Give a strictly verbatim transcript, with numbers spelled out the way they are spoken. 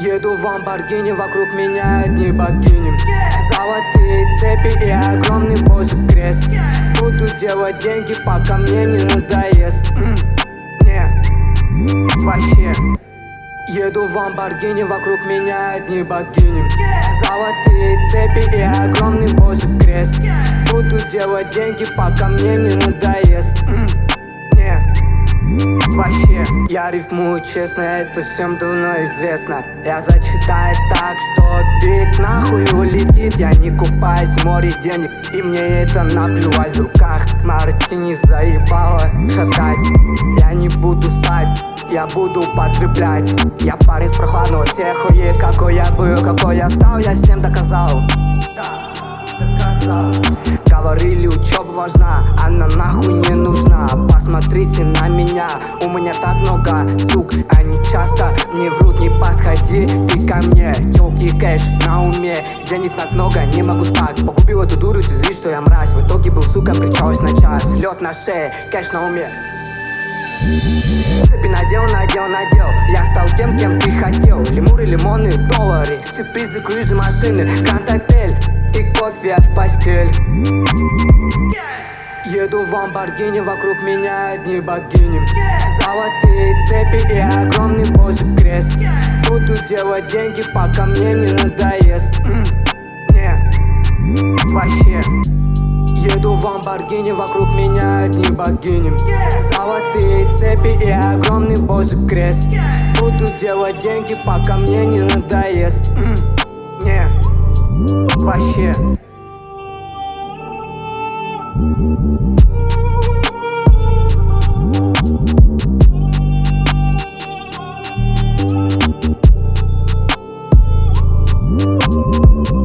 Еду в Ламборгини, вокруг меня одни богини. Золотые цепи и огромный божий крест. Буду делать деньги, пока мне не надоест. Не, вообще. Еду в Ламборгини, вокруг меня одни богини. Золотые цепи и огромный божий крест. Буду делать деньги, пока мне не надоест. Не, вообще. Я рифмую честно, это всем давно известно. Я зачитаю так, что бит нахуй улетит. Я не купаюсь в море денег, и мне это наплевать. В руках мартини заебало шатать. Я не буду спать, я буду потреблять. Я парень с прохладного всех, какой я был, какой я стал, я всем доказал. Доказал. Говорили, учеба важна, она нахуй не нужна. Посмотрите на меня, у меня так много сук. Они часто мне врут, не подходи ты ко мне. Телки, кэш на уме, денег так много, не могу спать. Погубил эту дуру, ты зришь, что я мразь. В итоге был, сука, причалась на час. Лед на шее, кэш на уме. Цепи надел, надел, надел. Я стал тем, кем ты хотел. Лемуры, лимоны, доллары, степризы, крыжи, машины, гранд-отель и кофе в постель. Еду в Ламборгини, вокруг меня одни богини. Золотые цепи и огромный божий крест. Буду делать деньги, пока мне не надоест. Не, вообще. Еду в Ламборгини, вокруг меня одни богини. Золотые цепи и огромный божий крест. Буду делать деньги, пока мне не надоест. Не, вообще.